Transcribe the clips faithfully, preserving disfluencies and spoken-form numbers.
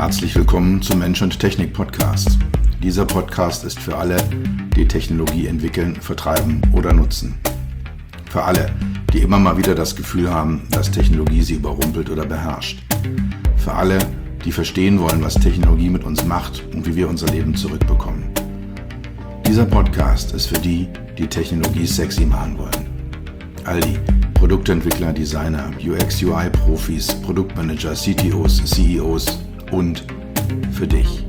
Herzlich willkommen zum Mensch und Technik Podcast. Dieser Podcast ist für alle, die Technologie entwickeln, vertreiben oder nutzen. Für alle, die immer mal wieder das Gefühl haben, dass Technologie sie überrumpelt oder beherrscht. Für alle, die verstehen wollen, was Technologie mit uns macht und wie wir unser Leben zurückbekommen. Dieser Podcast ist für die, die Technologie sexy machen wollen. All die Produktentwickler, Designer, U X U I-Profis, Produktmanager, C T Os, C E Os und für dich.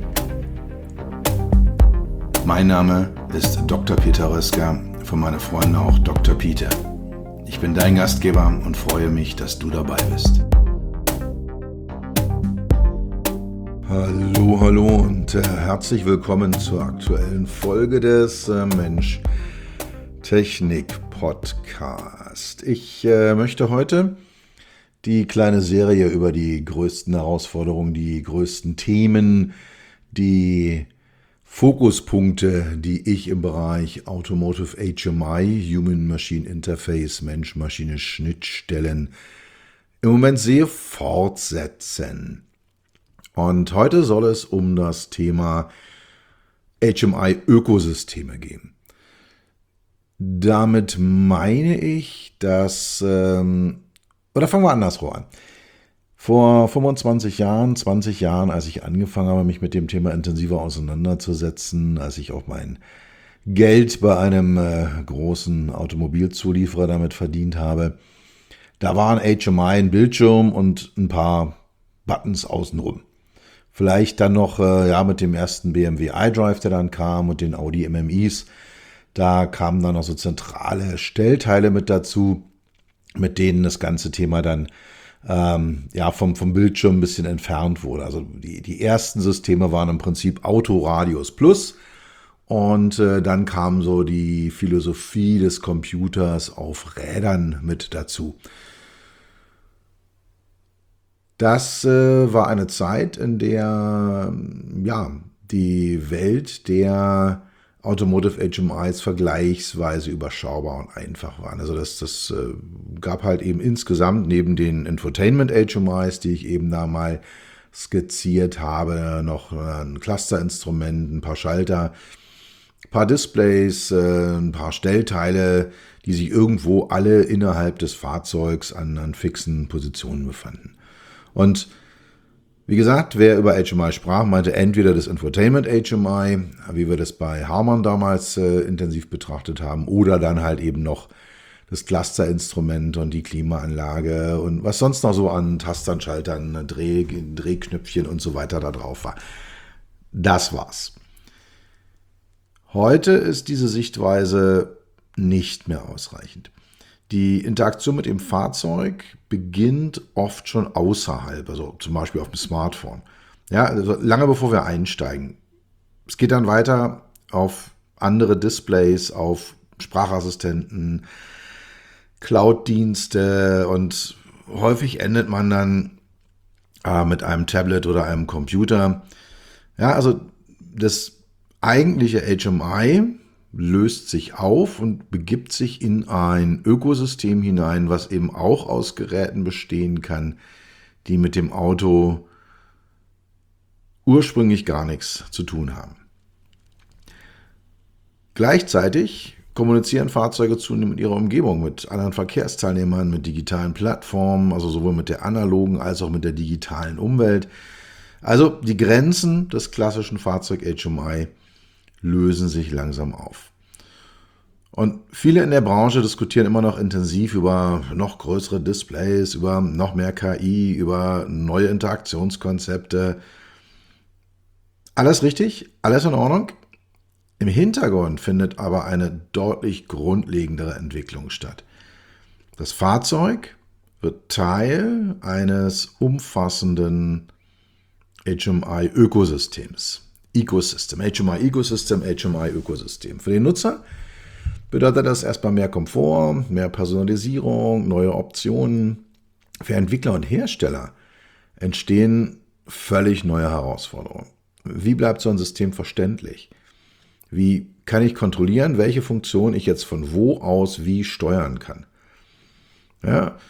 Mein Name ist Doktor Peter Röska, von meinen Freunden auch Doktor Peter. Ich bin dein Gastgeber und freue mich, dass du dabei bist. Hallo, hallo und äh, herzlich willkommen zur aktuellen Folge des äh, Mensch Technik Podcast. Ich äh, möchte heute die kleine Serie über die größten Herausforderungen, die größten Themen, die Fokuspunkte, die ich im Bereich Automotive H M I, Human-Machine Interface, Mensch-Maschine-Schnittstellen im Moment sehe, fortsetzen. Und heute soll es um das Thema H M I-Ökosysteme gehen. Damit meine ich, dass, ähm, oder fangen wir andersrum an. Vor fünfundzwanzig Jahren, zwanzig Jahren, als ich angefangen habe, mich mit dem Thema intensiver auseinanderzusetzen, als ich auch mein Geld bei einem äh, großen Automobilzulieferer damit verdient habe, da waren H M I ein Bildschirm und ein paar Buttons außenrum. Vielleicht dann noch äh, ja mit dem ersten B M W iDrive, der dann kam, und den Audi M M Is. Da kamen dann noch so zentrale Stellteile mit dazu, mit denen das ganze Thema dann ähm, ja vom, vom Bildschirm ein bisschen entfernt wurde. Also die, die ersten Systeme waren im Prinzip Autoradius Plus, und äh, dann kam so die Philosophie des Computers auf Rädern mit dazu. Das äh, war eine Zeit, in der ja die Welt der Automotive H M Is vergleichsweise überschaubar und einfach waren. Also das, das äh, gab halt eben insgesamt neben den Infotainment H M Is, die ich eben da mal skizziert habe, noch ein Clusterinstrument, ein paar Schalter, ein paar Displays, äh, ein paar Stellteile, die sich irgendwo alle innerhalb des Fahrzeugs an, an fixen Positionen befanden. Und wie gesagt, wer über H M I sprach, meinte entweder das Infotainment H M I, wie wir das bei Harman damals äh, intensiv betrachtet haben, oder dann halt eben noch das Clusterinstrument und die Klimaanlage und was sonst noch so an Tastern, Schaltern, Dreh, Drehknöpfchen und so weiter da drauf war. Das war's. Heute ist diese Sichtweise nicht mehr ausreichend. Die Interaktion mit dem Fahrzeug beginnt oft schon außerhalb, also zum Beispiel auf dem Smartphone. Ja, also lange bevor wir einsteigen. Es geht dann weiter auf andere Displays, auf Sprachassistenten, Cloud-Dienste, und häufig endet man dann äh, mit einem Tablet oder einem Computer. Ja, also das eigentliche H M I löst sich auf und begibt sich in ein Ökosystem hinein, was eben auch aus Geräten bestehen kann, die mit dem Auto ursprünglich gar nichts zu tun haben. Gleichzeitig kommunizieren Fahrzeuge zunehmend mit ihrer Umgebung, mit anderen Verkehrsteilnehmern, mit digitalen Plattformen, also sowohl mit der analogen als auch mit der digitalen Umwelt. Also die Grenzen des klassischen Fahrzeug-H M I lösen sich langsam auf. Und viele in der Branche diskutieren immer noch intensiv über noch größere Displays, über noch mehr K I, über neue Interaktionskonzepte. Alles richtig, alles in Ordnung. Im Hintergrund findet aber eine deutlich grundlegendere Entwicklung statt. Das Fahrzeug wird Teil eines umfassenden H M I-Ökosystems. Ecosystem, H M I-Ecosystem, H M I-Ökosystem. Für den Nutzer bedeutet das erstmal mehr Komfort, mehr Personalisierung, neue Optionen. Für Entwickler und Hersteller entstehen völlig neue Herausforderungen. Wie bleibt so ein System verständlich? Wie kann ich kontrollieren, welche Funktion ich jetzt von wo aus wie steuern kann? Ja,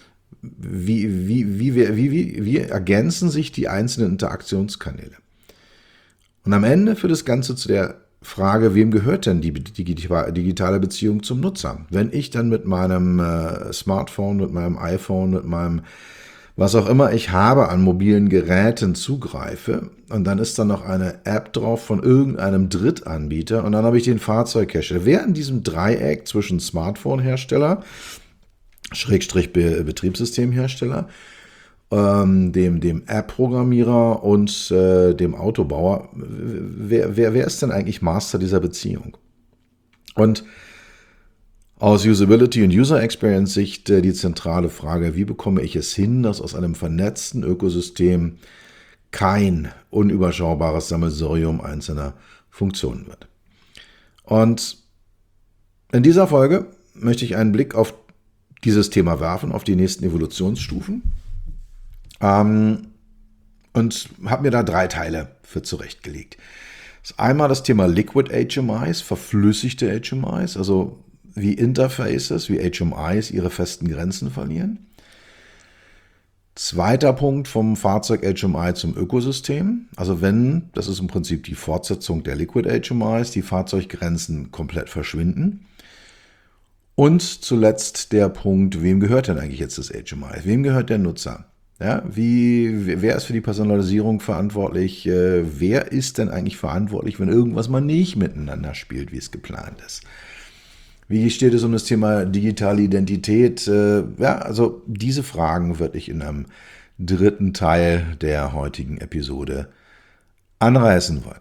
wie, wie, wie, wie, wie, wie, wie ergänzen sich die einzelnen Interaktionskanäle? Und am Ende führt das Ganze zu der Frage, wem gehört denn die digitale Beziehung zum Nutzer? Wenn ich dann mit meinem äh, Smartphone, mit meinem iPhone, mit meinem was auch immer ich habe an mobilen Geräten zugreife und dann ist da noch eine App drauf von irgendeinem Drittanbieter und dann habe ich den Fahrzeugcache. Wer in diesem Dreieck zwischen Smartphone-Hersteller, Schrägstrich Betriebssystemhersteller, ähm, dem, dem App-Programmierer und äh, dem Autobauer, wer, wer, wer ist denn eigentlich Master dieser Beziehung? Und aus Usability- und User-Experience-Sicht äh, die zentrale Frage, wie bekomme ich es hin, dass aus einem vernetzten Ökosystem kein unüberschaubares Sammelsurium einzelner Funktionen wird. Und in dieser Folge möchte ich einen Blick auf dieses Thema werfen, auf die nächsten Evolutionsstufen ähm, und habe mir da drei Teile für zurechtgelegt. Das ist einmal das Thema Liquid H M Is, verflüssigte H M Is, also wie Interfaces, wie H M Is ihre festen Grenzen verlieren. Zweiter Punkt vom Fahrzeug H M I zum Ökosystem. Also wenn, das ist im Prinzip die Fortsetzung der Liquid H M Is, die Fahrzeuggrenzen komplett verschwinden. Und zuletzt der Punkt, wem gehört denn eigentlich jetzt das H M I? Wem gehört der Nutzer? Ja, wie, wer ist für die Personalisierung verantwortlich? Wer ist denn eigentlich verantwortlich, wenn irgendwas mal nicht miteinander spielt, wie es geplant ist? Wie steht es um das Thema digitale Identität? Ja, also diese Fragen würde ich in einem dritten Teil der heutigen Episode anreißen wollen.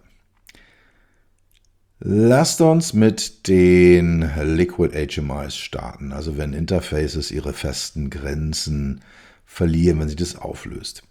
Lasst uns mit den Liquid H M Is starten, also wenn Interfaces ihre festen Grenzen verlieren, wenn sie das auflöst.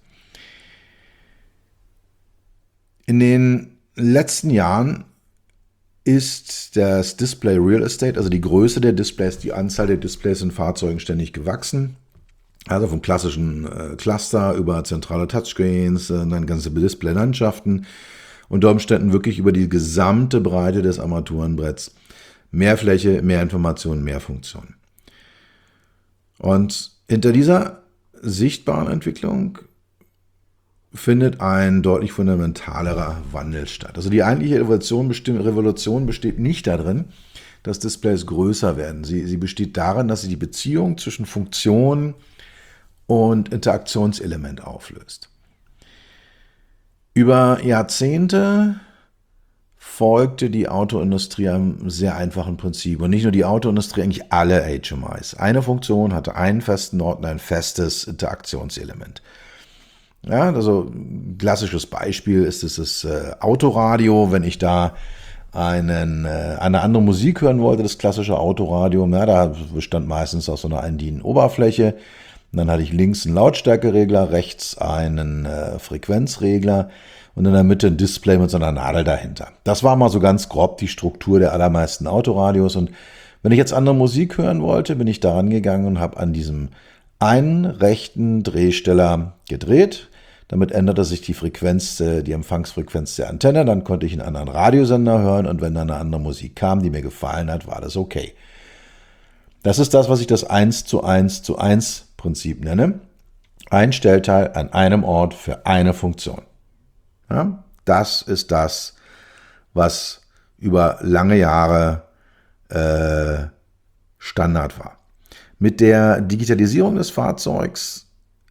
In den letzten Jahren ist das Display Real Estate, also die Größe der Displays, die Anzahl der Displays in Fahrzeugen ständig gewachsen. Also vom klassischen äh, Cluster über zentrale Touchscreens, äh, dann ganze Display-Landschaften. Unter Umständen wirklich über die gesamte Breite des Armaturenbretts. Mehr Fläche, mehr Informationen, mehr Funktionen. Und hinter dieser sichtbaren Entwicklung findet ein deutlich fundamentalerer Wandel statt. Also die eigentliche Evolution besteht, Revolution besteht nicht darin, dass Displays größer werden. Sie, sie besteht darin, dass sie die Beziehung zwischen Funktion und Interaktionselement auflöst. Über Jahrzehnte folgte die Autoindustrie einem sehr einfachen Prinzip. Und nicht nur die Autoindustrie, eigentlich alle H M Is. Eine Funktion hatte einen festen Ort und ein festes Interaktionselement. Ja, also ein klassisches Beispiel ist es das äh, Autoradio, wenn ich da einen, äh, eine andere Musik hören wollte, das klassische Autoradio, ja, da bestand meistens aus so einer eindienenden Oberfläche. Und dann hatte ich links einen Lautstärkeregler, rechts einen äh, Frequenzregler und in der Mitte ein Display mit so einer Nadel dahinter. Das war mal so ganz grob die Struktur der allermeisten Autoradios. Und wenn ich jetzt andere Musik hören wollte, bin ich da rangegangen und habe an diesem einen rechten Drehsteller gedreht. Damit änderte sich die Frequenz, die Empfangsfrequenz der Antenne. Dann konnte ich einen anderen Radiosender hören und wenn dann eine andere Musik kam, die mir gefallen hat, war das okay. Das ist das, was ich das eins zu eins zu eins Prinzip nenne. Ein Stellteil an einem Ort für eine Funktion. Ja, das ist das, was über lange Jahre äh, Standard war. Mit der Digitalisierung des Fahrzeugs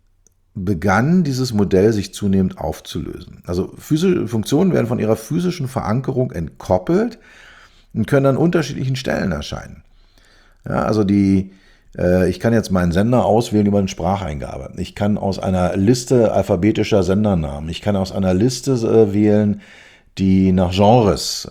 begann dieses Modell sich zunehmend aufzulösen. Also physische Funktionen werden von ihrer physischen Verankerung entkoppelt und können an unterschiedlichen Stellen erscheinen. Ja, also die, äh, ich kann jetzt meinen Sender auswählen über eine Spracheingabe. Ich kann aus einer Liste alphabetischer Sendernamen, ich kann aus einer Liste äh, wählen, die nach Genres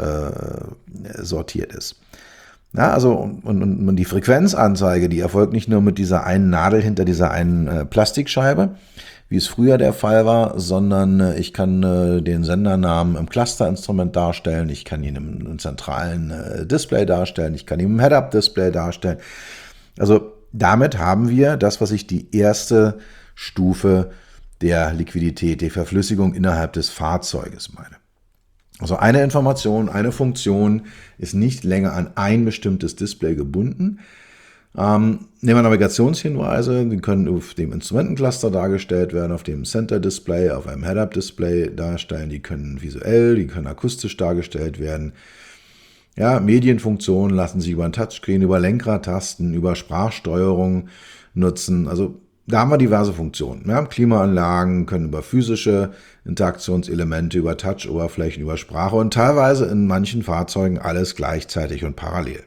äh, sortiert ist. Ja, also und, und, und die Frequenzanzeige, die erfolgt nicht nur mit dieser einen Nadel hinter dieser einen äh, Plastikscheibe, wie es früher der Fall war, sondern äh, ich kann äh, den Sendernamen im Clusterinstrument darstellen, ich kann ihn im, im zentralen äh, Display darstellen, ich kann ihn im Head-Up-Display darstellen. Also damit haben wir das, was ich die erste Stufe der Liquidität, der Verflüssigung innerhalb des Fahrzeuges meine. Also eine Information, eine Funktion ist nicht länger an ein bestimmtes Display gebunden, Ähm, nehmen wir Navigationshinweise, die können auf dem Instrumentencluster dargestellt werden, auf dem Center-Display, auf einem Head-Up-Display darstellen, die können visuell, die können akustisch dargestellt werden. Ja, Medienfunktionen lassen sich über ein Touchscreen, über Lenkradtasten, über Sprachsteuerung nutzen. Also da haben wir diverse Funktionen. Ja, Klimaanlagen können über physische Interaktionselemente, über Touch-Oberflächen, über Sprache und teilweise in manchen Fahrzeugen alles gleichzeitig und parallel.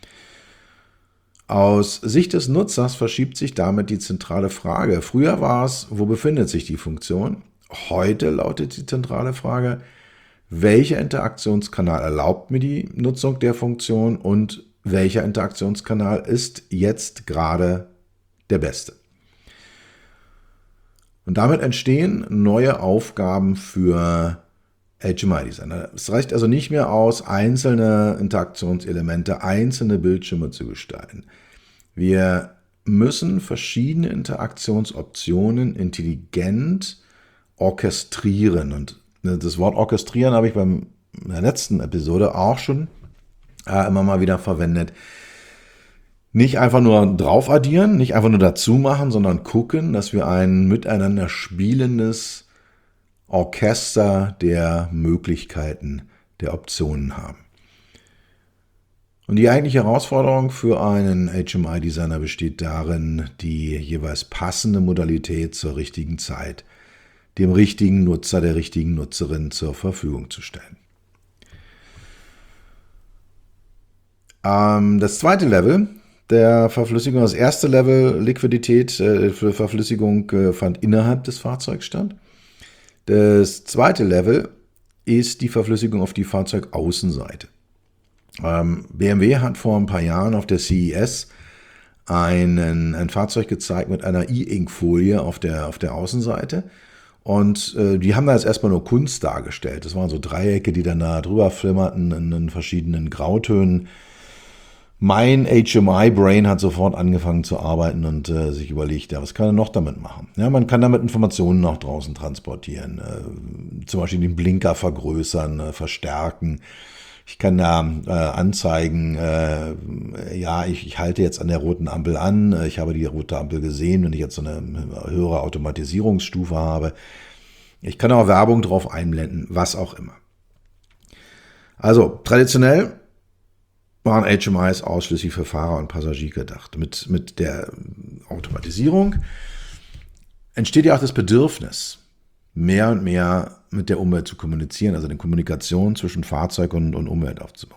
Aus Sicht des Nutzers verschiebt sich damit die zentrale Frage. Früher war es, wo befindet sich die Funktion? Heute lautet die zentrale Frage, welcher Interaktionskanal erlaubt mir die Nutzung der Funktion und welcher Interaktionskanal ist jetzt gerade der beste? Und damit entstehen neue Aufgaben für H M I-Designer. Es reicht also nicht mehr aus, einzelne Interaktionselemente, einzelne Bildschirme zu gestalten. Wir müssen verschiedene Interaktionsoptionen intelligent orchestrieren. Und das Wort orchestrieren habe ich beim in der letzten Episode auch schon äh, immer mal wieder verwendet. Nicht einfach nur drauf addieren, nicht einfach nur dazu machen, sondern gucken, dass wir ein miteinander spielendes Orchester der Möglichkeiten, der Optionen haben. Und die eigentliche Herausforderung für einen H M I-Designer besteht darin, die jeweils passende Modalität zur richtigen Zeit dem richtigen Nutzer, der richtigen Nutzerin zur Verfügung zu stellen. Ähm, das zweite Level der Verflüssigung, das erste Level Liquidität äh, für Verflüssigung äh, fand innerhalb des Fahrzeugs statt. Das zweite Level ist die Verflüssigung auf die Fahrzeugaußenseite. Ähm, B M W hat vor ein paar Jahren auf der C E S einen, ein Fahrzeug gezeigt mit einer E-Ink-Folie auf der, auf der Außenseite. Und äh, die haben da jetzt erstmal nur Kunst dargestellt. Das waren so Dreiecke, die dann da drüber flimmerten in, in verschiedenen Grautönen. Mein H M I-Brain hat sofort angefangen zu arbeiten und äh, sich überlegt, ja, was kann er noch damit machen? Ja, man kann damit Informationen nach draußen transportieren, äh, zum Beispiel den Blinker vergrößern, äh, verstärken. Ich kann da äh, anzeigen, äh, ja, ich, ich halte jetzt an der roten Ampel an, ich habe die rote Ampel gesehen, wenn ich jetzt so eine höhere Automatisierungsstufe habe. Ich kann auch Werbung drauf einblenden, was auch immer. Also traditionell waren H M Is ausschließlich für Fahrer und Passagier gedacht. Mit, mit der Automatisierung entsteht ja auch das Bedürfnis, mehr und mehr mit der Umwelt zu kommunizieren, also eine Kommunikation zwischen Fahrzeug und, und Umwelt aufzubauen.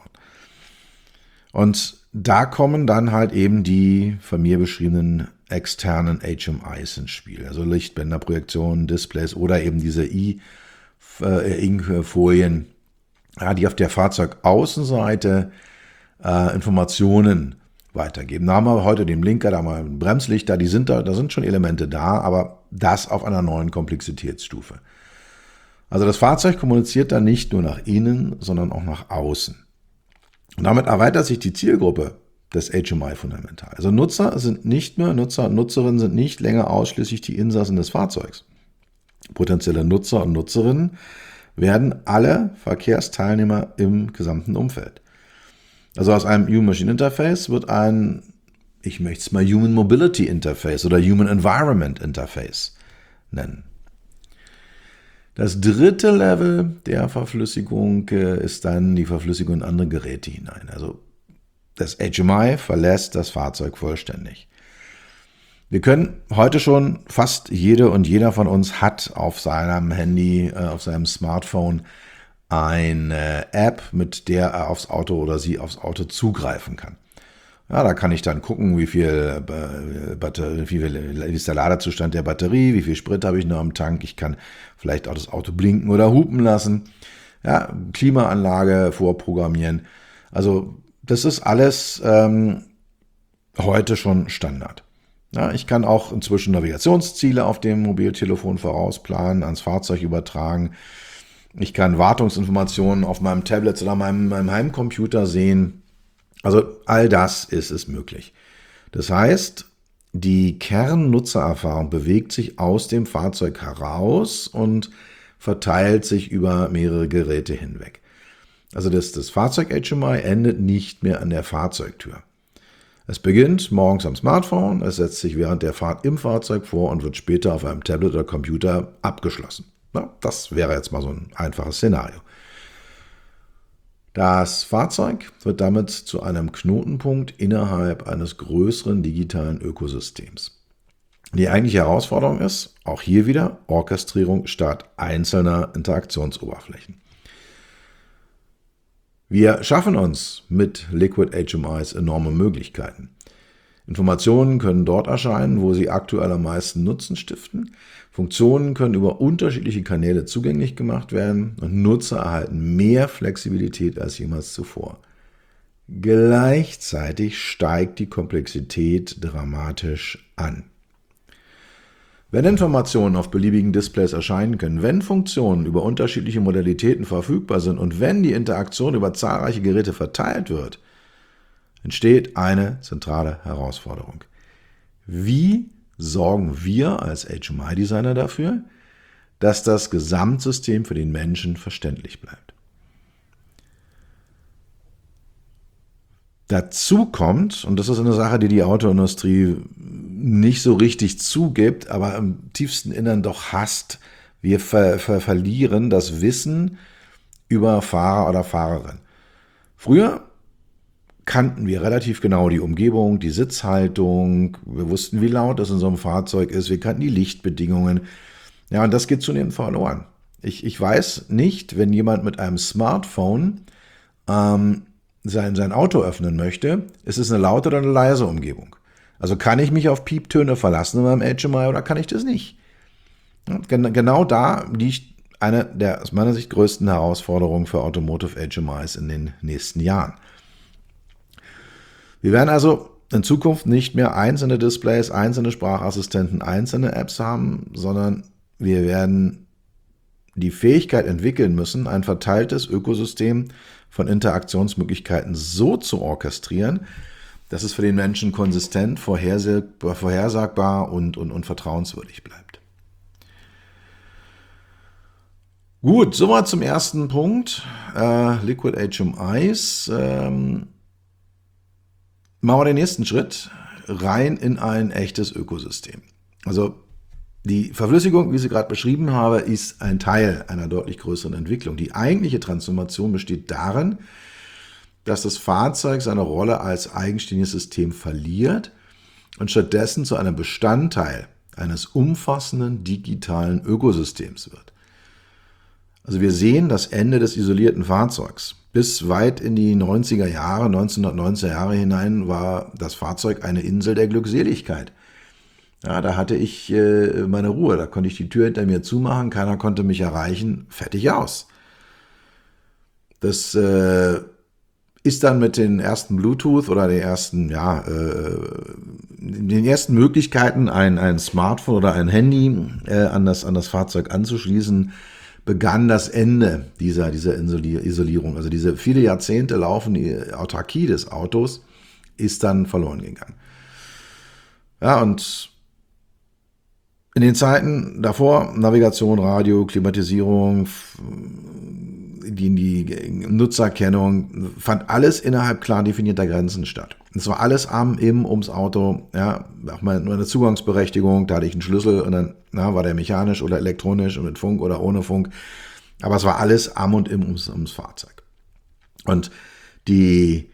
Und da kommen dann halt eben die von mir beschriebenen externen H M Is ins Spiel, also Lichtbänder, Projektionen, Displays oder eben diese E-Ink-Folien, ja, die auf der Fahrzeugaußenseite äh, Informationen weitergeben. Da haben wir heute den Blinker, da haben wir ein Bremslichter, die sind da, da sind schon Elemente da, aber das auf einer neuen Komplexitätsstufe. Also das Fahrzeug kommuniziert dann nicht nur nach innen, sondern auch nach außen. Und damit erweitert sich die Zielgruppe des H M I fundamental. Also Nutzer sind nicht mehr, Nutzer und Nutzerinnen sind nicht länger ausschließlich die Insassen des Fahrzeugs. Potenzielle Nutzer und Nutzerinnen werden alle Verkehrsteilnehmer im gesamten Umfeld. Also aus einem Human-Machine-Interface wird ein, ich möchte es mal Human Mobility Interface oder Human Environment Interface nennen. Das dritte Level der Verflüssigung ist dann die Verflüssigung in andere Geräte hinein. Also das H M I verlässt das Fahrzeug vollständig. Wir können heute schon, fast jede und jeder von uns hat auf seinem Handy, auf seinem Smartphone eine App, mit der er aufs Auto oder sie aufs Auto zugreifen kann. Ja, da kann ich dann gucken, wie viel, wie viel wie ist der Ladezustand der Batterie, wie viel Sprit habe ich noch im Tank. Ich kann vielleicht auch das Auto blinken oder hupen lassen. Ja, Klimaanlage vorprogrammieren. Also das ist alles ähm, heute schon Standard. Ja, ich kann auch inzwischen Navigationsziele auf dem Mobiltelefon vorausplanen, ans Fahrzeug übertragen. Ich kann Wartungsinformationen auf meinem Tablet oder meinem, meinem Heimcomputer sehen. Also all das ist es möglich. Das heißt, die Kernnutzererfahrung bewegt sich aus dem Fahrzeug heraus und verteilt sich über mehrere Geräte hinweg. Also das, das Fahrzeug H M I endet nicht mehr an der Fahrzeugtür. Es beginnt morgens am Smartphone, es setzt sich während der Fahrt im Fahrzeug vor und wird später auf einem Tablet oder Computer abgeschlossen. Na, das wäre jetzt mal so ein einfaches Szenario. Das Fahrzeug wird damit zu einem Knotenpunkt innerhalb eines größeren digitalen Ökosystems. Die eigentliche Herausforderung ist, auch hier wieder, Orchestrierung statt einzelner Interaktionsoberflächen. Wir schaffen uns mit Liquid H M Is enorme Möglichkeiten. Informationen können dort erscheinen, wo sie aktuell am meisten Nutzen stiften. Funktionen können über unterschiedliche Kanäle zugänglich gemacht werden und Nutzer erhalten mehr Flexibilität als jemals zuvor. Gleichzeitig steigt die Komplexität dramatisch an. Wenn Informationen auf beliebigen Displays erscheinen können, wenn Funktionen über unterschiedliche Modalitäten verfügbar sind und wenn die Interaktion über zahlreiche Geräte verteilt wird, entsteht eine zentrale Herausforderung. Wie sorgen wir als H M I-Designer dafür, dass das Gesamtsystem für den Menschen verständlich bleibt? Dazu kommt, und das ist eine Sache, die die Autoindustrie nicht so richtig zugibt, aber im tiefsten Innern doch hasst, wir ver- ver- verlieren das Wissen über Fahrer oder Fahrerin. Früher kannten wir relativ genau die Umgebung, die Sitzhaltung, wir wussten, wie laut es in so einem Fahrzeug ist, wir kannten die Lichtbedingungen. Ja, und das geht zunehmend verloren. Ich, ich weiß nicht, wenn jemand mit einem Smartphone ähm, sein, sein Auto öffnen möchte, ist es eine laute oder eine leise Umgebung. Also kann ich mich auf Pieptöne verlassen in meinem H M I oder kann ich das nicht? Ja, gen- genau da liegt eine der aus meiner Sicht größten Herausforderungen für Automotive H M Is in den nächsten Jahren. Wir werden also in Zukunft nicht mehr einzelne Displays, einzelne Sprachassistenten, einzelne Apps haben, sondern wir werden die Fähigkeit entwickeln müssen, ein verteiltes Ökosystem von Interaktionsmöglichkeiten so zu orchestrieren, dass es für den Menschen konsistent, vorhersagbar, vorhersagbar und, und, und vertrauenswürdig bleibt. Gut, soweit zum ersten Punkt, äh, Liquid H M Is. Ähm, machen wir den nächsten Schritt, rein in ein echtes Ökosystem. Also die Verflüssigung, wie ich sie gerade beschrieben habe, ist ein Teil einer deutlich größeren Entwicklung. Die eigentliche Transformation besteht darin, dass das Fahrzeug seine Rolle als eigenständiges System verliert und stattdessen zu einem Bestandteil eines umfassenden digitalen Ökosystems wird. Also wir sehen das Ende des isolierten Fahrzeugs. Bis weit in die neunziger Jahre, neunzehnhundertneunziger Jahre hinein war das Fahrzeug eine Insel der Glückseligkeit. Ja, da hatte ich äh, meine Ruhe, da konnte ich die Tür hinter mir zumachen, keiner konnte mich erreichen, fertig aus. Das äh, ist dann mit den ersten Bluetooth oder den ersten, ja, äh, den ersten Möglichkeiten, ein, ein Smartphone oder ein Handy äh, an, das, an das Fahrzeug anzuschließen, begann das Ende dieser, dieser Isolierung. Also diese viele Jahrzehnte laufende Autarkie des Autos ist dann verloren gegangen. Ja, und in den Zeiten davor, Navigation, Radio, Klimatisierung, die, die Nutzerkennung, fand alles innerhalb klar definierter Grenzen statt. Es war alles am, im, ums Auto, ja, auch mal nur eine Zugangsberechtigung, da hatte ich einen Schlüssel und dann na, war der mechanisch oder elektronisch und mit Funk oder ohne Funk. Aber es war alles am und im ums, ums Fahrzeug. Und die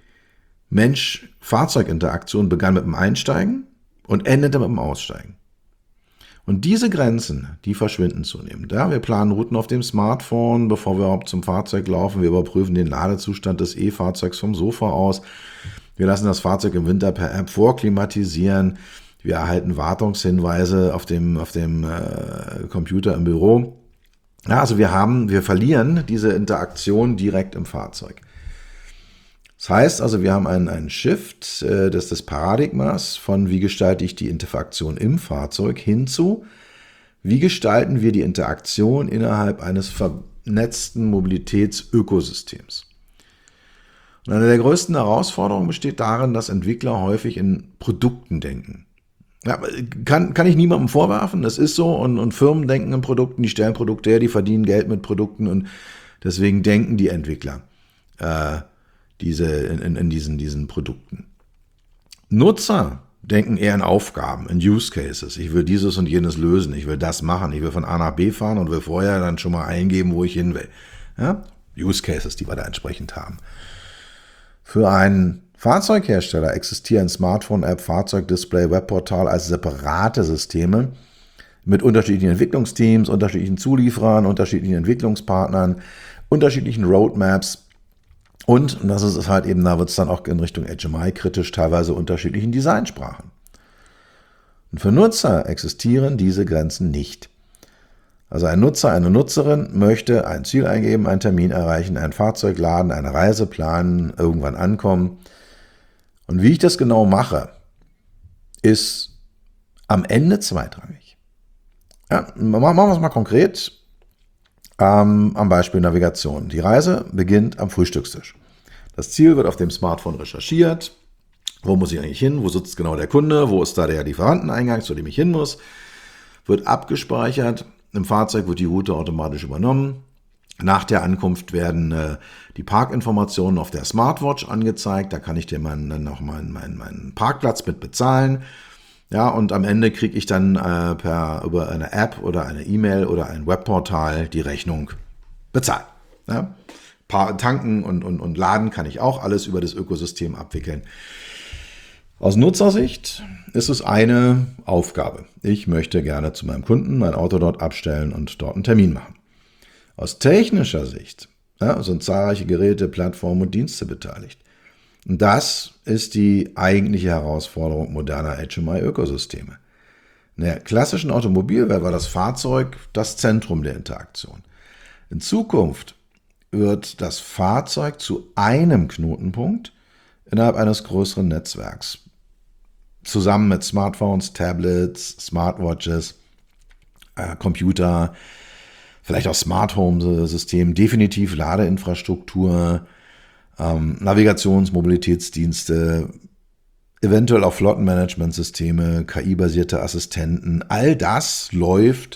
Mensch-Fahrzeug-Interaktion begann mit dem Einsteigen und endete mit dem Aussteigen. Und diese Grenzen, die verschwinden zunehmend. Ja, wir planen Routen auf dem Smartphone, bevor wir überhaupt zum Fahrzeug laufen. Wir überprüfen den Ladezustand des E-Fahrzeugs vom Sofa aus. Wir lassen das Fahrzeug im Winter per App vorklimatisieren. Wir erhalten Wartungshinweise auf dem, auf dem äh, Computer im Büro. Ja, also wir haben, wir verlieren diese Interaktion direkt im Fahrzeug. Das heißt also, wir haben einen, einen Shift äh, des, des Paradigmas von wie gestalte ich die Interaktion im Fahrzeug hinzu, wie gestalten wir die Interaktion innerhalb eines vernetzten Mobilitätsökosystems. Und eine der größten Herausforderungen besteht darin, dass Entwickler häufig in Produkten denken. Ja, kann, kann ich niemandem vorwerfen, das ist so und, und Firmen denken in Produkten, die stellen Produkte her, die verdienen Geld mit Produkten und deswegen denken die Entwickler äh, diese, in, in diesen, diesen Produkten. Nutzer denken eher in Aufgaben, in Use Cases. Ich will dieses und jenes lösen, ich will das machen, ich will von A nach B fahren und will vorher dann schon mal eingeben, wo ich hin will. Ja? Use Cases, die wir da entsprechend haben. Für einen Fahrzeughersteller existieren Smartphone-App, Fahrzeugdisplay, Webportal als separate Systeme mit unterschiedlichen Entwicklungsteams, unterschiedlichen Zulieferern, unterschiedlichen Entwicklungspartnern, unterschiedlichen Roadmaps und, und das ist halt eben, da wird es dann auch in Richtung H M I kritisch, teilweise unterschiedlichen Designsprachen. Und für Nutzer existieren diese Grenzen nicht. Also ein Nutzer, eine Nutzerin möchte ein Ziel eingeben, einen Termin erreichen, ein Fahrzeug laden, eine Reise planen, irgendwann ankommen. Und wie ich das genau mache, ist am Ende zweitrangig. Ja, machen wir es mal konkret. Ähm, am Beispiel Navigation. Die Reise beginnt am Frühstückstisch. Das Ziel wird auf dem Smartphone recherchiert. Wo muss ich eigentlich hin? Wo sitzt genau der Kunde? Wo ist da der Lieferanteneingang, zu dem ich hin muss? Wird abgespeichert. Im Fahrzeug wird die Route automatisch übernommen. Nach der Ankunft werden äh, die Parkinformationen auf der Smartwatch angezeigt. Da kann ich dir dann noch meinen, meinen, meinen Parkplatz mit bezahlen. Ja, und am Ende kriege ich dann äh, per, über eine App oder eine E-Mail oder ein Webportal die Rechnung bezahlt. Ja? Tanken und, und, und laden kann ich auch alles über das Ökosystem abwickeln. Aus Nutzersicht ist es eine Aufgabe. Ich möchte gerne zu meinem Kunden mein Auto dort abstellen und dort einen Termin machen. Aus technischer Sicht ja, sind zahlreiche Geräte, Plattformen und Dienste beteiligt. Und das ist die eigentliche Herausforderung moderner H M I-Ökosysteme. In der klassischen Automobilwelt war das Fahrzeug das Zentrum der Interaktion. In Zukunft wird das Fahrzeug zu einem Knotenpunkt innerhalb eines größeren Netzwerks. Zusammen mit Smartphones, Tablets, Smartwatches, äh, Computer, vielleicht auch Smart Home System, definitiv Ladeinfrastruktur, ähm, Navigations-, Mobilitätsdienste, eventuell auch Flottenmanagementsysteme, K I-basierte Assistenten. All das läuft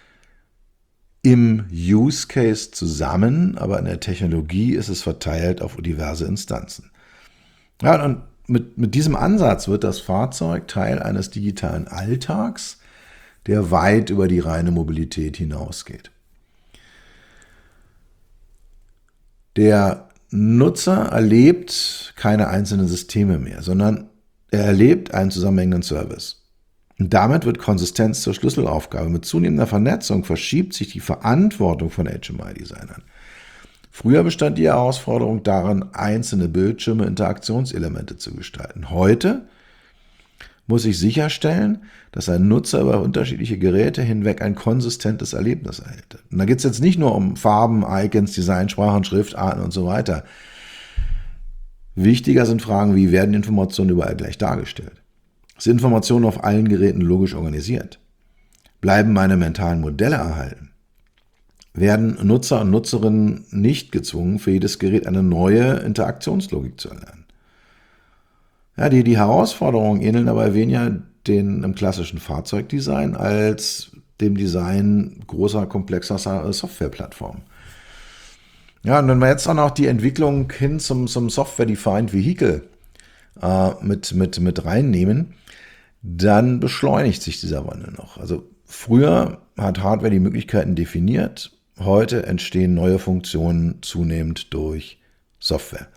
im Use Case zusammen, aber in der Technologie ist es verteilt auf diverse Instanzen. Ja, und mit, mit diesem Ansatz wird das Fahrzeug Teil eines digitalen Alltags, der weit über die reine Mobilität hinausgeht. Der Nutzer erlebt keine einzelnen Systeme mehr, sondern er erlebt einen zusammenhängenden Service. Und damit wird Konsistenz zur Schlüsselaufgabe. Mit zunehmender Vernetzung verschiebt sich die Verantwortung von H M I-Designern. Früher bestand die Herausforderung darin, einzelne Bildschirme, Interaktionselemente zu gestalten. Heute muss ich sicherstellen, dass ein Nutzer über unterschiedliche Geräte hinweg ein konsistentes Erlebnis erhält. Und da geht es jetzt nicht nur um Farben, Icons, Designsprachen, Schriftarten und so weiter. Wichtiger sind Fragen wie, werden Informationen überall gleich dargestellt? Sind Informationen auf allen Geräten logisch organisiert? Bleiben meine mentalen Modelle erhalten? Werden Nutzer und Nutzerinnen nicht gezwungen, für jedes Gerät eine neue Interaktionslogik zu erlernen? Ja, die, die Herausforderungen ähneln aber weniger den im klassischen Fahrzeugdesign als dem Design großer, komplexer Softwareplattformen. Ja, und wenn wir jetzt auch noch die Entwicklung hin zum, zum Software-Defined Vehicle äh, mit, mit, mit reinnehmen, dann beschleunigt sich dieser Wandel noch. Also früher hat Hardware die Möglichkeiten definiert, heute entstehen neue Funktionen zunehmend durch Software.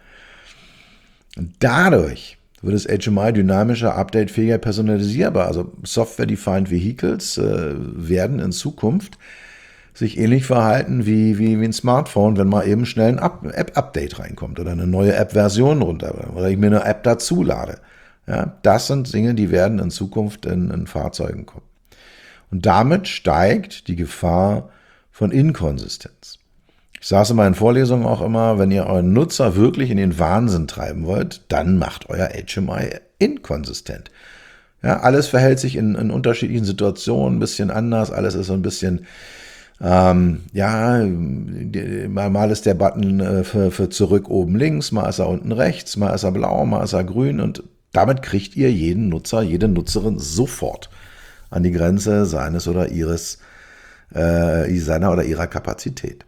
Und dadurch wird das H M I dynamischer, updatefähiger, personalisierbar. Also Software-Defined Vehicles äh, werden in Zukunft sich ähnlich verhalten wie, wie, wie ein Smartphone, wenn mal eben schnell ein App-Update reinkommt oder eine neue App-Version runter oder ich mir eine App dazu lade. Ja, das sind Dinge, die werden in Zukunft in, in Fahrzeugen kommen. Und damit steigt die Gefahr von Inkonsistenz. Ich sage es in meinen Vorlesungen auch immer, wenn ihr euren Nutzer wirklich in den Wahnsinn treiben wollt, dann macht euer H M I inkonsistent. Ja, alles verhält sich in, in unterschiedlichen Situationen ein bisschen anders, alles ist so ein bisschen, ähm, ja, mal, mal ist der Button äh, für, für zurück oben links, mal ist er unten rechts, mal ist er blau, mal ist er grün und damit kriegt ihr jeden Nutzer, jede Nutzerin sofort an die Grenze seines oder ihres, äh, seiner oder ihrer Kapazität.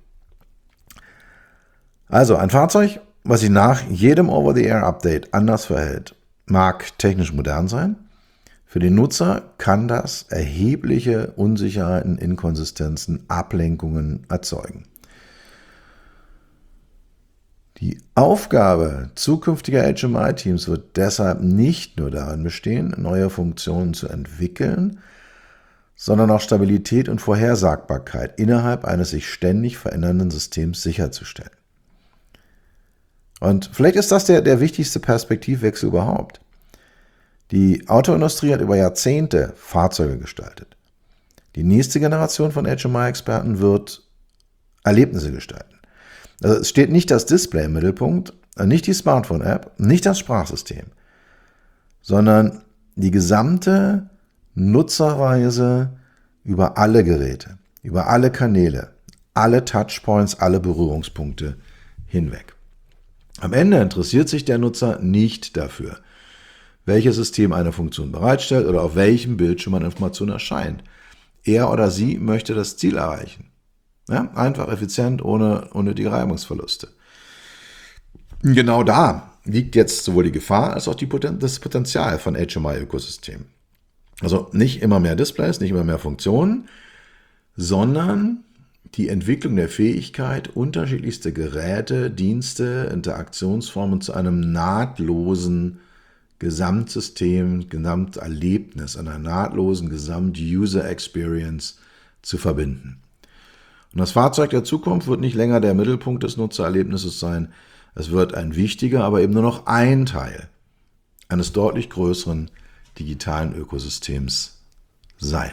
Also ein Fahrzeug, was sich nach jedem Over-the-Air-Update anders verhält, mag technisch modern sein. Für den Nutzer kann das erhebliche Unsicherheiten, Inkonsistenzen, Ablenkungen erzeugen. Die Aufgabe zukünftiger H M I-Teams wird deshalb nicht nur darin bestehen, neue Funktionen zu entwickeln, sondern auch Stabilität und Vorhersagbarkeit innerhalb eines sich ständig verändernden Systems sicherzustellen. Und vielleicht ist das der, der wichtigste Perspektivwechsel überhaupt. Die Autoindustrie hat über Jahrzehnte Fahrzeuge gestaltet. Die nächste Generation von H M I-Experten wird Erlebnisse gestalten. Also es steht nicht das Display im Mittelpunkt, nicht die Smartphone-App, nicht das Sprachsystem, sondern die gesamte Nutzerreise über alle Geräte, über alle Kanäle, alle Touchpoints, alle Berührungspunkte hinweg. Am Ende interessiert sich der Nutzer nicht dafür, welches System eine Funktion bereitstellt oder auf welchem Bildschirm eine Information erscheint. Er oder sie möchte das Ziel erreichen. Ja, einfach, effizient, ohne unnötige Reibungsverluste. Genau da liegt jetzt sowohl die Gefahr als auch die Poten- das Potenzial von H M I-Ökosystemen. Also nicht immer mehr Displays, nicht immer mehr Funktionen, sondern die Entwicklung der Fähigkeit, unterschiedlichste Geräte, Dienste, Interaktionsformen zu einem nahtlosen Gesamtsystem, Gesamterlebnis, einer nahtlosen Gesamt-User-Experience zu verbinden. Und das Fahrzeug der Zukunft wird nicht länger der Mittelpunkt des Nutzererlebnisses sein. Es wird ein wichtiger, aber eben nur noch ein Teil eines deutlich größeren digitalen Ökosystems sein.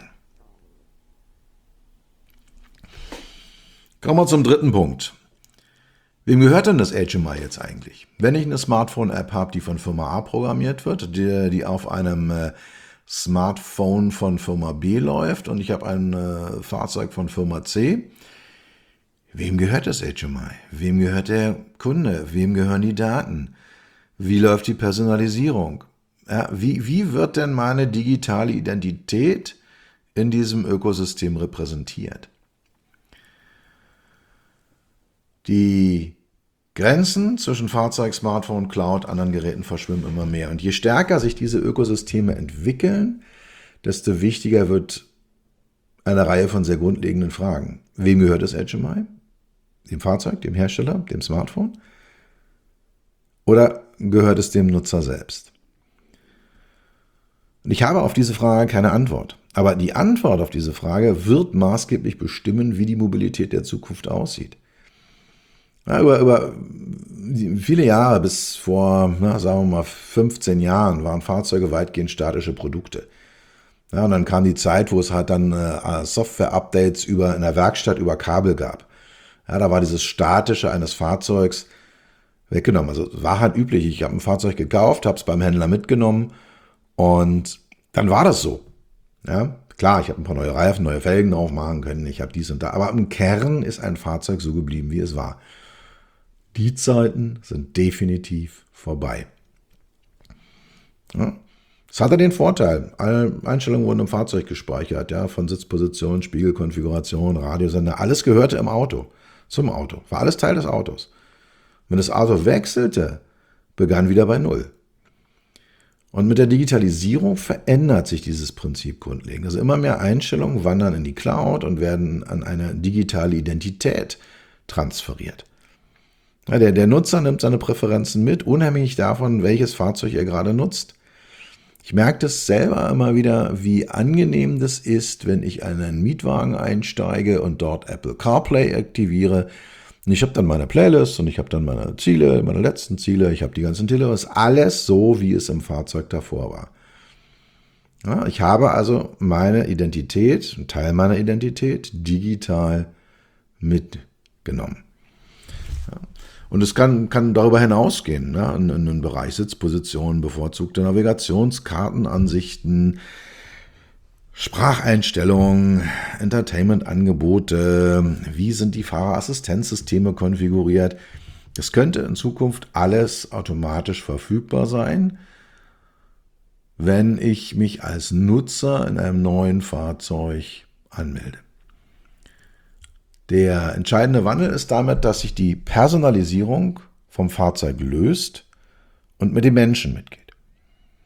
Kommen wir zum dritten Punkt. Wem gehört denn das H M I jetzt eigentlich? Wenn ich eine Smartphone-App habe, die von Firma A programmiert wird, die, die auf einem äh, Smartphone von Firma B läuft und ich habe ein äh, Fahrzeug von Firma C, wem gehört das H M I? Wem gehört der Kunde? Wem gehören die Daten? Wie läuft die Personalisierung? Ja, wie, wie wird denn meine digitale Identität in diesem Ökosystem repräsentiert? Die Grenzen zwischen Fahrzeug, Smartphone, Cloud, anderen Geräten verschwimmen immer mehr. Und je stärker sich diese Ökosysteme entwickeln, desto wichtiger wird eine Reihe von sehr grundlegenden Fragen. Wem gehört das H M I? Dem Fahrzeug, dem Hersteller, dem Smartphone? Oder gehört es dem Nutzer selbst? Und ich habe auf diese Frage keine Antwort. Aber die Antwort auf diese Frage wird maßgeblich bestimmen, wie die Mobilität der Zukunft aussieht. Ja, über, über viele Jahre, bis vor, na, sagen wir mal, fünfzehn Jahren, waren Fahrzeuge weitgehend statische Produkte. Ja, und dann kam die Zeit, wo es halt dann äh, Software-Updates über, in der Werkstatt über Kabel gab. Ja, da war dieses Statische eines Fahrzeugs weggenommen. Also war halt üblich, ich habe ein Fahrzeug gekauft, habe es beim Händler mitgenommen und dann war das so. Ja, klar, ich habe ein paar neue Reifen, neue Felgen drauf machen können, ich habe dies und da, aber im Kern ist ein Fahrzeug so geblieben, wie es war. Die Zeiten sind definitiv vorbei. Ja. Das hatte den Vorteil, alle Einstellungen wurden im Fahrzeug gespeichert, ja, von Sitzposition, Spiegelkonfiguration, Radiosender, alles gehörte im Auto, zum Auto, war alles Teil des Autos. Wenn das Auto wechselte, begann wieder bei Null. Und mit der Digitalisierung verändert sich dieses Prinzip grundlegend. Also immer mehr Einstellungen wandern in die Cloud und werden an eine digitale Identität transferiert. Ja, der, der Nutzer nimmt seine Präferenzen mit, unabhängig davon, welches Fahrzeug er gerade nutzt. Ich merke das selber immer wieder, wie angenehm das ist, wenn ich in einen Mietwagen einsteige und dort Apple CarPlay aktiviere. Und ich habe dann meine Playlist und ich habe dann meine Ziele, meine letzten Ziele, ich habe die ganzen Titel, alles so, wie es im Fahrzeug davor war. Ja, ich habe also meine Identität, einen Teil meiner Identität, digital mitgenommen. Ja. Und es kann, kann darüber hinausgehen, ne, in, in den Bereich Sitzposition, bevorzugte Navigationskartenansichten, Spracheinstellungen, Entertainment-Angebote, wie sind die Fahrerassistenzsysteme konfiguriert. Das könnte in Zukunft alles automatisch verfügbar sein, wenn ich mich als Nutzer in einem neuen Fahrzeug anmelde. Der entscheidende Wandel ist damit, dass sich die Personalisierung vom Fahrzeug löst und mit dem Menschen mitgeht.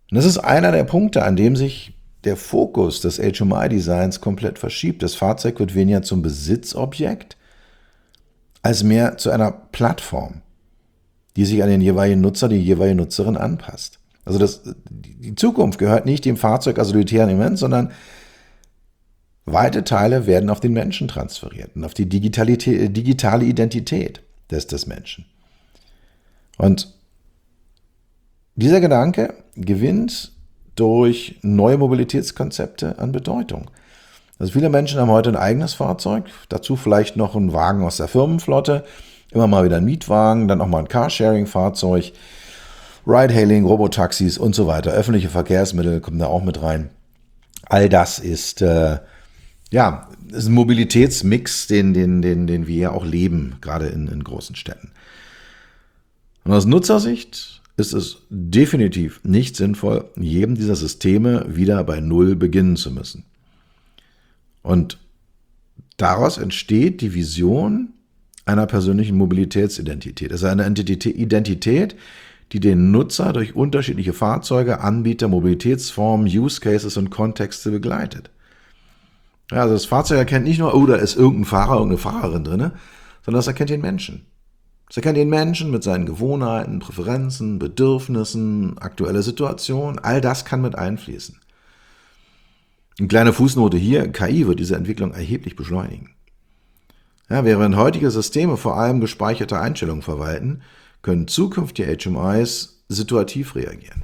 Und das ist einer der Punkte, an dem sich der Fokus des H M I-Designs komplett verschiebt. Das Fahrzeug wird weniger zum Besitzobjekt als mehr zu einer Plattform, die sich an den jeweiligen Nutzer, die jeweilige Nutzerin anpasst. Also das, die Zukunft gehört nicht dem Fahrzeug als solitären Element, sondern weite Teile werden auf den Menschen transferiert und auf die Digitalität, digitale Identität des, des Menschen. Und dieser Gedanke gewinnt durch neue Mobilitätskonzepte an Bedeutung. Also viele Menschen haben heute ein eigenes Fahrzeug, dazu vielleicht noch einen Wagen aus der Firmenflotte, immer mal wieder ein Mietwagen, dann auch mal ein Carsharing-Fahrzeug, Ride-Hailing, Robotaxis und so weiter. Öffentliche Verkehrsmittel kommen da auch mit rein. All das ist, äh, ja, ist ein Mobilitätsmix, den, den, den, den wir ja auch leben, gerade in, in großen Städten. Und aus Nutzersicht ist es definitiv nicht sinnvoll, jedem dieser Systeme wieder bei Null beginnen zu müssen. Und daraus entsteht die Vision einer persönlichen Mobilitätsidentität. Das ist eine Identität, die den Nutzer durch unterschiedliche Fahrzeuge, Anbieter, Mobilitätsformen, Use Cases und Kontexte begleitet. Ja, also das Fahrzeug erkennt nicht nur, oh, da ist irgendein Fahrer, irgendeine Fahrerin drin, sondern es erkennt den Menschen. Es erkennt den Menschen mit seinen Gewohnheiten, Präferenzen, Bedürfnissen, aktuelle Situation. All das kann mit einfließen. Eine kleine Fußnote hier, K I wird diese Entwicklung erheblich beschleunigen. Ja, während heutige Systeme vor allem gespeicherte Einstellungen verwalten, können zukünftige H M Is situativ reagieren.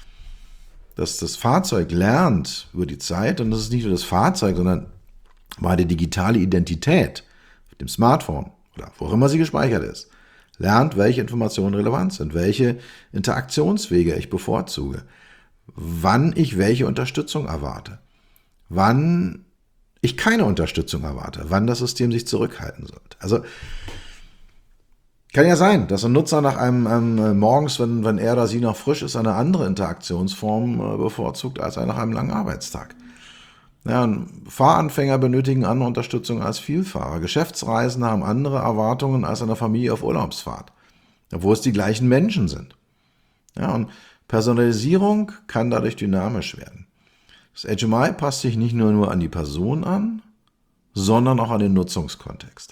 Dass das Fahrzeug lernt über die Zeit, und das ist nicht nur das Fahrzeug, sondern mal die digitale Identität mit dem Smartphone oder wo auch immer sie gespeichert ist, lernt, welche Informationen relevant sind, welche Interaktionswege ich bevorzuge, wann ich welche Unterstützung erwarte, wann ich keine Unterstützung erwarte, wann das System sich zurückhalten sollte. Also kann ja sein, dass ein Nutzer nach einem, einem morgens, wenn, wenn er oder sie noch frisch ist, eine andere Interaktionsform äh, bevorzugt als nach einem langen Arbeitstag. Ja, Fahranfänger benötigen andere Unterstützung als Vielfahrer. Geschäftsreisende haben andere Erwartungen als eine Familie auf Urlaubsfahrt, obwohl es die gleichen Menschen sind. Ja, und Personalisierung kann dadurch dynamisch werden. Das H M I passt sich nicht nur, nur an die Person an, sondern auch an den Nutzungskontext.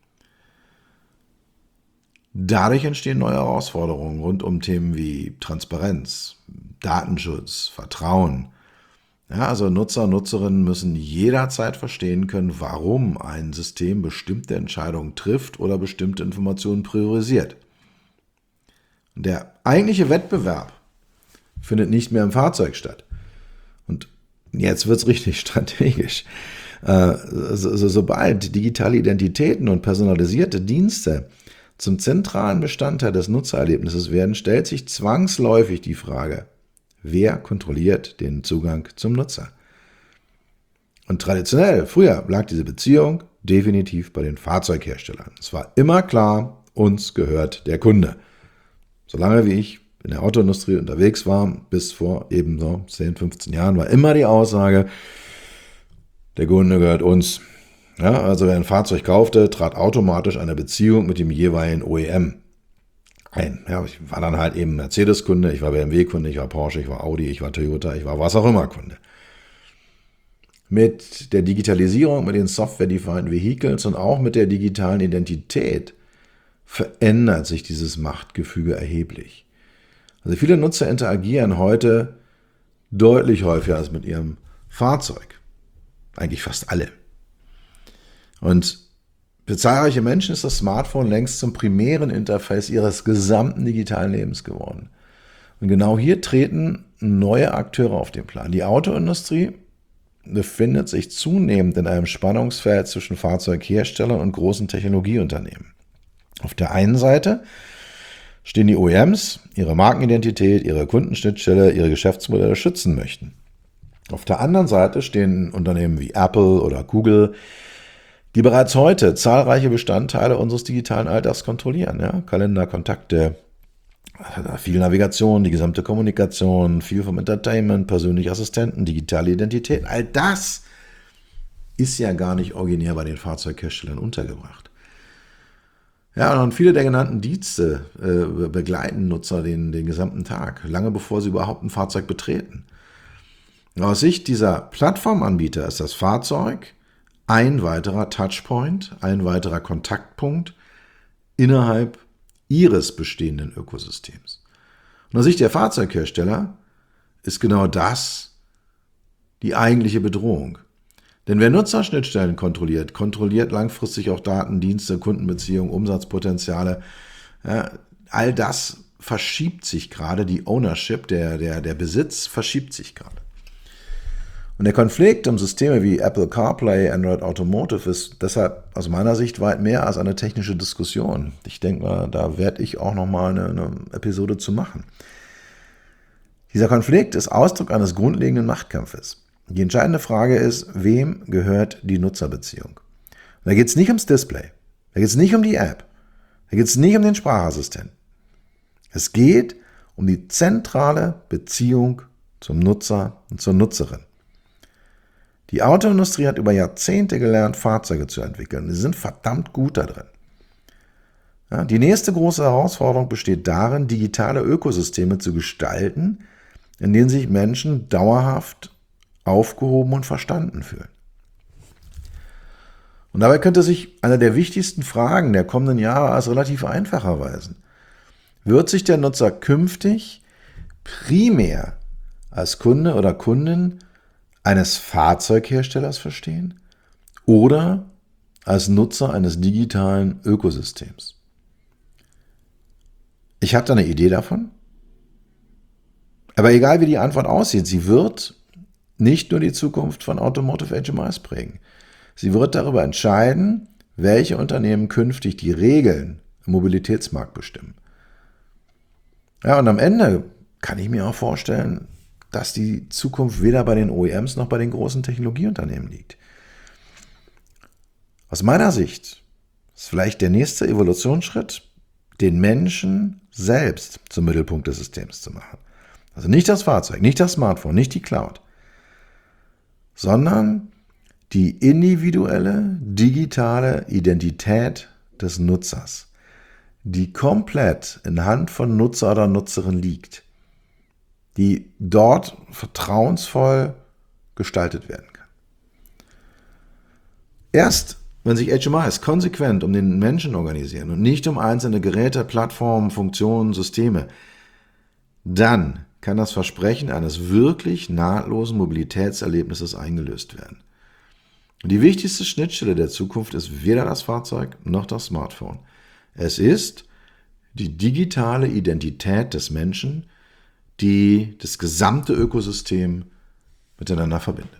Dadurch entstehen neue Herausforderungen rund um Themen wie Transparenz, Datenschutz, Vertrauen. Ja, also Nutzer und Nutzerinnen müssen jederzeit verstehen können, warum ein System bestimmte Entscheidungen trifft oder bestimmte Informationen priorisiert. Und der eigentliche Wettbewerb findet nicht mehr im Fahrzeug statt. Und jetzt wird es richtig strategisch. Äh, so, so, sobald digitale Identitäten und personalisierte Dienste zum zentralen Bestandteil des Nutzererlebnisses werden, stellt sich zwangsläufig die Frage, wer kontrolliert den Zugang zum Nutzer? Und traditionell, früher, lag diese Beziehung definitiv bei den Fahrzeugherstellern. Es war immer klar, uns gehört der Kunde. Solange wie ich in der Autoindustrie unterwegs war, bis vor eben so zehn, fünfzehn Jahren, war immer die Aussage, der Kunde gehört uns. Ja, also wer ein Fahrzeug kaufte, trat automatisch eine Beziehung mit dem jeweiligen O E M ein. Ja, ich war dann halt eben Mercedes-Kunde, ich war B M W-Kunde, ich war Porsche, ich war Audi, ich war Toyota, ich war was auch immer Kunde. Mit der Digitalisierung, mit den Software-Defined Vehicles und auch mit der digitalen Identität verändert sich dieses Machtgefüge erheblich. Also viele Nutzer interagieren heute deutlich häufiger als mit ihrem Fahrzeug. Eigentlich fast alle. Und für zahlreiche Menschen ist das Smartphone längst zum primären Interface ihres gesamten digitalen Lebens geworden. Und genau hier treten neue Akteure auf den Plan. Die Autoindustrie befindet sich zunehmend in einem Spannungsfeld zwischen Fahrzeugherstellern und großen Technologieunternehmen. Auf der einen Seite stehen die O E Ms, ihre Markenidentität, ihre Kundenschnittstelle, ihre Geschäftsmodelle schützen möchten. Auf der anderen Seite stehen Unternehmen wie Apple oder Google, die bereits heute zahlreiche Bestandteile unseres digitalen Alltags kontrollieren. Ja? Kalender, Kontakte, viel Navigation, die gesamte Kommunikation, viel vom Entertainment, persönliche Assistenten, digitale Identität. All das ist ja gar nicht originär bei den Fahrzeugherstellern untergebracht. Ja, und viele der genannten Dienste äh, begleiten Nutzer den, den gesamten Tag, lange bevor sie überhaupt ein Fahrzeug betreten. Aus Sicht dieser Plattformanbieter ist das Fahrzeug ein weiterer Touchpoint, ein weiterer Kontaktpunkt innerhalb ihres bestehenden Ökosystems. Und aus Sicht der Fahrzeughersteller ist genau das die eigentliche Bedrohung. Denn wer Nutzerschnittstellen kontrolliert, kontrolliert langfristig auch Daten, Dienste, Kundenbeziehungen, Umsatzpotenziale. Ja, all das verschiebt sich gerade, die Ownership, der, der, der Besitz verschiebt sich gerade. Und der Konflikt um Systeme wie Apple CarPlay, Android Automotive ist deshalb aus meiner Sicht weit mehr als eine technische Diskussion. Ich denke mal, da werde ich auch nochmal eine, eine Episode zu machen. Dieser Konflikt ist Ausdruck eines grundlegenden Machtkampfes. Die entscheidende Frage ist, wem gehört die Nutzerbeziehung? Und da geht es nicht ums Display, da geht es nicht um die App, da geht es nicht um den Sprachassistenten. Es geht um die zentrale Beziehung zum Nutzer und zur Nutzerin. Die Autoindustrie hat über Jahrzehnte gelernt, Fahrzeuge zu entwickeln. Sie sind verdammt gut da drin. Ja, die nächste große Herausforderung besteht darin, digitale Ökosysteme zu gestalten, in denen sich Menschen dauerhaft aufgehoben und verstanden fühlen. Und dabei könnte sich eine der wichtigsten Fragen der kommenden Jahre als relativ einfach erweisen. Wird sich der Nutzer künftig primär als Kunde oder Kundin eines Fahrzeugherstellers verstehen oder als Nutzer eines digitalen Ökosystems? Ich habe da eine Idee davon. Aber egal wie die Antwort aussieht, sie wird nicht nur die Zukunft von Automotive H M Is prägen. Sie wird darüber entscheiden, welche Unternehmen künftig die Regeln im Mobilitätsmarkt bestimmen. Ja, und am Ende kann ich mir auch vorstellen, dass die Zukunft weder bei den O E Ms noch bei den großen Technologieunternehmen liegt. Aus meiner Sicht ist vielleicht der nächste Evolutionsschritt, den Menschen selbst zum Mittelpunkt des Systems zu machen. Also nicht das Fahrzeug, nicht das Smartphone, nicht die Cloud, sondern die individuelle digitale Identität des Nutzers, die komplett in Hand von Nutzer oder Nutzerin liegt, die dort vertrauensvoll gestaltet werden kann. Erst wenn sich H M Is konsequent um den Menschen organisieren und nicht um einzelne Geräte, Plattformen, Funktionen, Systeme, dann kann das Versprechen eines wirklich nahtlosen Mobilitätserlebnisses eingelöst werden. Und die wichtigste Schnittstelle der Zukunft ist weder das Fahrzeug noch das Smartphone. Es ist die digitale Identität des Menschen, die das gesamte Ökosystem miteinander verbindet.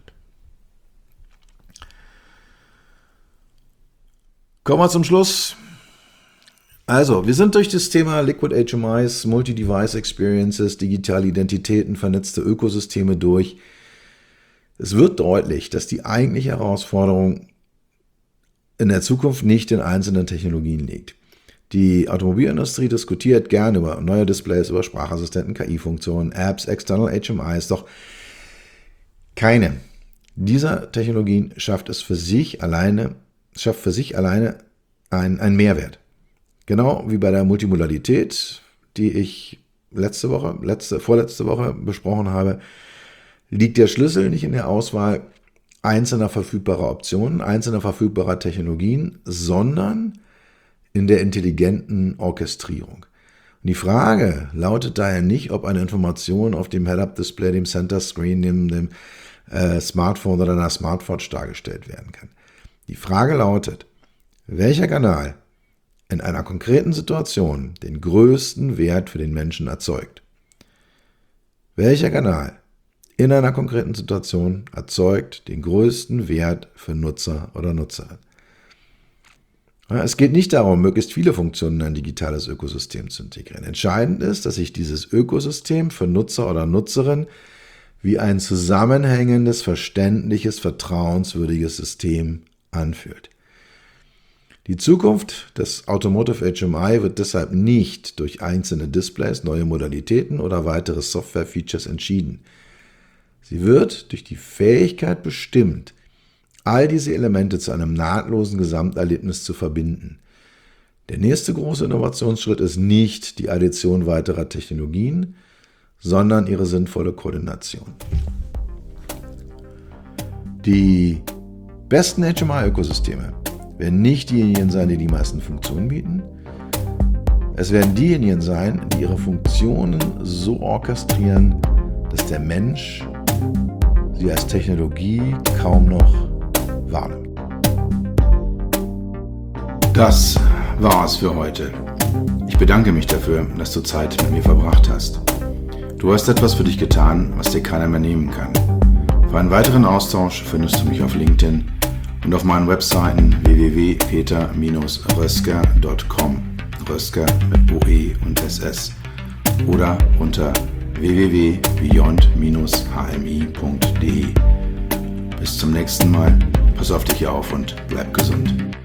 Kommen wir zum Schluss. Also, wir sind durch das Thema Liquid H M Is, Multi-Device Experiences, digitale Identitäten, vernetzte Ökosysteme durch. Es wird deutlich, dass die eigentliche Herausforderung in der Zukunft nicht in einzelnen Technologien liegt. Die Automobilindustrie diskutiert gern über neue Displays, über Sprachassistenten, K I-Funktionen, Apps, External H M Is, doch keine dieser Technologien schafft es für sich alleine, schafft für sich alleine einen, einen Mehrwert. Genau wie bei der Multimodalität, die ich letzte Woche, letzte, vorletzte Woche besprochen habe, liegt der Schlüssel nicht in der Auswahl einzelner verfügbarer Optionen, einzelner verfügbarer Technologien, sondern in der intelligenten Orchestrierung. Und die Frage lautet daher nicht, ob eine Information auf dem Head-Up-Display, dem Center-Screen, dem, dem äh, Smartphone oder einer Smartwatch dargestellt werden kann. Die Frage lautet, welcher Kanal in einer konkreten Situation den größten Wert für den Menschen erzeugt? Welcher Kanal in einer konkreten Situation erzeugt den größten Wert für Nutzer oder Nutzerin? Es geht nicht darum, möglichst viele Funktionen in ein digitales Ökosystem zu integrieren. Entscheidend ist, dass sich dieses Ökosystem für Nutzer oder Nutzerin wie ein zusammenhängendes, verständliches, vertrauenswürdiges System anfühlt. Die Zukunft des Automotive H M I wird deshalb nicht durch einzelne Displays, neue Modalitäten oder weitere Software-Features entschieden. Sie wird durch die Fähigkeit bestimmt, all diese Elemente zu einem nahtlosen Gesamterlebnis zu verbinden. Der nächste große Innovationsschritt ist nicht die Addition weiterer Technologien, sondern ihre sinnvolle Koordination. Die besten H M I-Ökosysteme werden nicht diejenigen sein, die die meisten Funktionen bieten. Es werden diejenigen sein, die ihre Funktionen so orchestrieren, dass der Mensch sie als Technologie kaum noch wahrnimmt. Das war's für heute. Ich bedanke mich dafür, dass du Zeit mit mir verbracht hast. Du hast etwas für dich getan, was dir keiner mehr nehmen kann. Für einen weiteren Austausch findest du mich auf LinkedIn und auf meinen Webseiten w w w punkt peter Bindestrich rösker punkt com, Rösker mit O E und S S, oder unter w w w punkt beyond H M I punkt d e. Bis zum nächsten Mal, pass auf dich auf und bleib gesund.